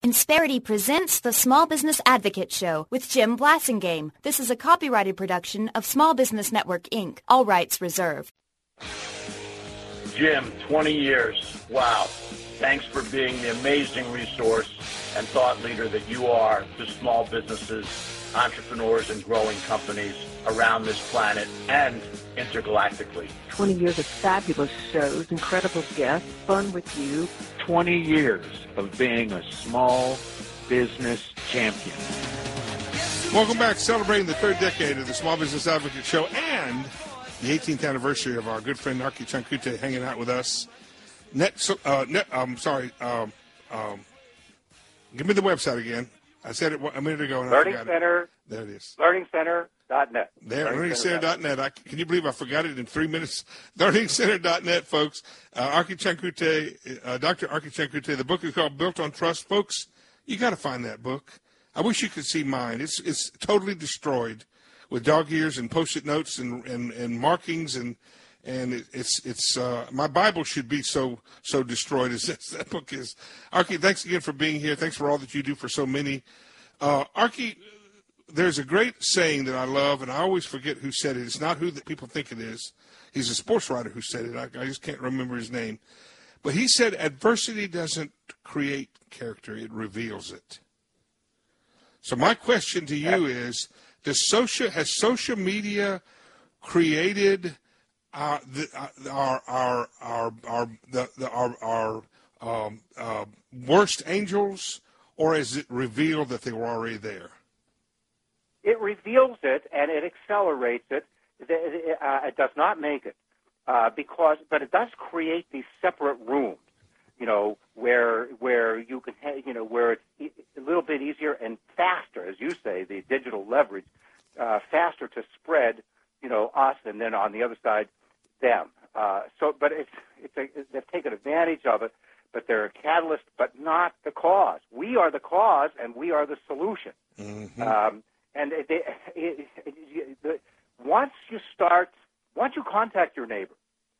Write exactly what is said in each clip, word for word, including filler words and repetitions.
Insperity presents the Small Business Advocate Show with Jim Blasingame. This is a copyrighted production of Small Business Network, Incorporated. All rights reserved. Jim, twenty years. Wow. Thanks for being the amazing resource and thought leader that you are to small businesses, entrepreneurs, and growing companies around this planet and intergalactically. twenty years of fabulous shows, incredible guests, fun with you. twenty years of being a small business champion. Welcome back, celebrating the third decade of the Small Business Advocate Show and the eighteenth anniversary of our good friend Archie Chankute hanging out with us. Net, uh, net, I'm um, sorry, um, um, give me the website again. I said it a minute ago. And Learning I Center. It. There it is. Learning Center dot net. There, learning center dot net. I, can you believe I forgot it in three minutes? learning center dot net, folks. Uh, Archie Chankute, uh, Doctor Archie Chankute. The book is called Built on Trust. Folks, you got to find that book. I wish you could see mine. It's it's totally destroyed with dog ears and post-it notes and, and, and markings and and it, it's it's uh, my Bible should be so so destroyed as this, that book is. Archie, thanks again for being here. Thanks for all that you do for so many. Uh, Archie, there's a great saying that I love, and I always forget who said it. It's not who that people think it is. He's a sports writer who said it. I, I just can't remember his name. But he said, adversity doesn't create character, it reveals it. So my question to you is, does social, has social media created uh, the, uh, our, our, our, our, the, the, our, our um, uh, worst angels, or has it revealed that they were already there? It reveals it, and it accelerates it. It, uh, it does not make it, uh, because, but it does create these separate rooms, you know, where where you can, ha- you know, where it's e- a little bit easier and faster, as you say, the digital leverage, uh, faster to spread, you know, us, and then on the other side, them. Uh, so, but it's it's a, they've taken advantage of it, but they're a catalyst, but not the cause. We are the cause, and we are the solution. Mm-hmm. Um, And it, it, it, it, it, once you start, once you contact your neighbor,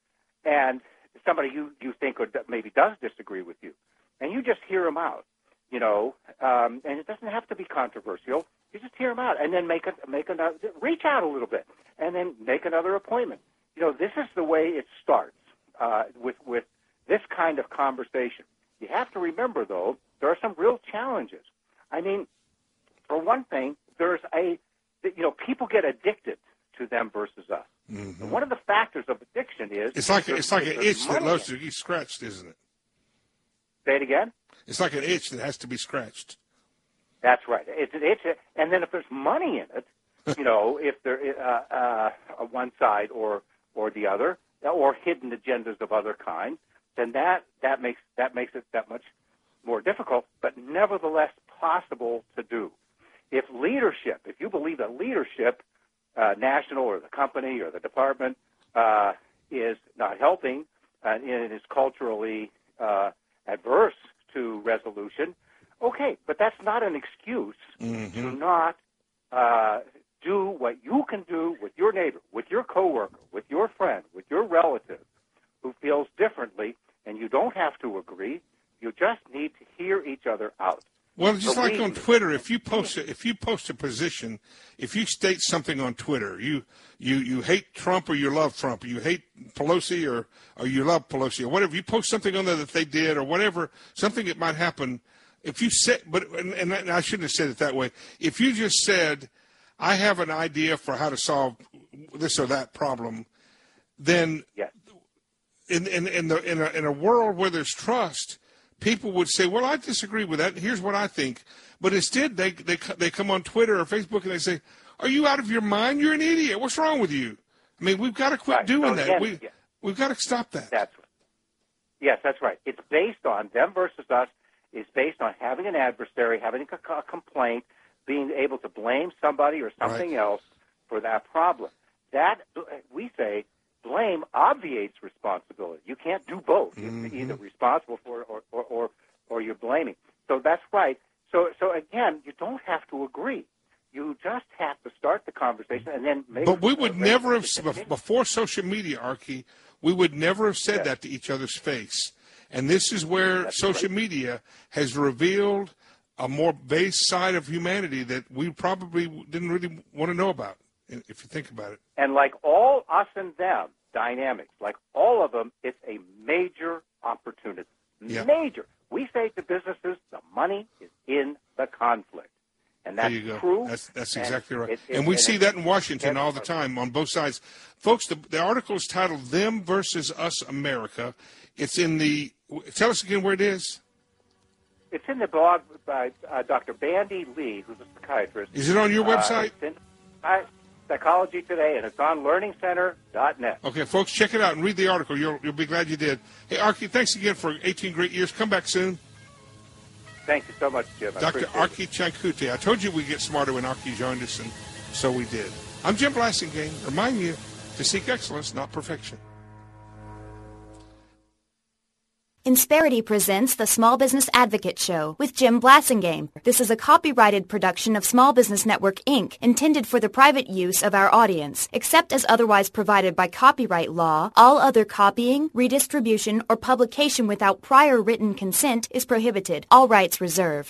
and somebody you, you think or maybe does disagree with you, and you just hear them out, you know, um, and it doesn't have to be controversial. You just hear them out, and then make a, make another, reach out a little bit, and then make another appointment. You know, this is the way it starts uh, with with this kind of conversation. You have to remember, though, there are some real challenges. I mean, for one thing, there's a, you know, people get addicted to them versus us. Mm-hmm. And one of the factors of addiction is it's like it's like an itch that loves to be scratched, isn't it? Say it again. It's like an itch that has to be scratched. That's right. It's an itch, and then if there's money in it, you know, if there uh, uh, one side or or the other, or hidden agendas of other kinds, then that that makes that makes it that much more difficult, but nevertheless possible to do. If leadership, if you believe that leadership, uh, national or the company or the department, uh, is not helping uh, and is culturally uh, adverse to resolution, okay, but that's not an excuse mm-hmm. to not uh, do what you can do with your neighbor, with your coworker, with your friend, with your relative who feels differently, and you don't have to agree. You just need to hear each other out. Well, just like on Twitter, if you post a, if you post a position, if you state something on Twitter, you you, you hate Trump or you love Trump, or you hate Pelosi or, or you love Pelosi or whatever, you post something on there that they did or whatever, something that might happen. If you said, but and, and I shouldn't have said it that way. If you just said, I have an idea for how to solve this or that problem, then yes. in in in, the, in, a, in a world where there's trust, people would say, well, I disagree with that. Here's what I think. But instead, they, they they come on Twitter or Facebook and they say, are you out of your mind? You're an idiot. What's wrong with you? I mean, we've got to quit right. doing so that. again, We, yeah. We've got to stop that. That's right. Yes, that's right. It's based on them versus us. It's based on having an adversary, having a, a complaint, being able to blame somebody or something right. else for that problem. That, we say, blame obviates responsibility. You can't do both. Mm-hmm. You're either responsible for it or, or, or, or you're blaming. So that's right. So, so again, you don't have to agree. You just have to start the conversation and then make. But we would never have, before social media, Archie, we would never have said yes. that to each other's face. And this is where That's social right. media has revealed a more base side of humanity that we probably didn't really want to know about, if you think about it. And like all us and them dynamics, like all of them, it's a major opportunity. Yeah. Major. We say to businesses, the money is in the conflict. And that's there you go. true. That's, that's exactly right. It, it, and we and see it, that in Washington all the time on both sides. Folks, the, the article is titled Them versus Us America. It's in the, tell us again where it is. It's in the blog by uh, Doctor Bandy Lee, who's a psychiatrist. Is it on your website? Uh, it's in uh, Psychology Today, and it's on learning center dot net. Okay, folks, check it out and read the article. You'll, you'll be glad you did. Hey, Archie, thanks again for eighteen great years. Come back soon. Thank you so much, Jim. I Doctor Archie Chankute. I told you we'd get smarter when Archie joined us, and so we did. I'm Jim Blasingame. Remind you to seek excellence, not perfection. Insperity presents the Small Business Advocate Show with Jim Blasingame. This is a copyrighted production of Small Business Network, Incorporated, intended for the private use of our audience. Except as otherwise provided by copyright law, all other copying, redistribution, or publication without prior written consent is prohibited. All rights reserved.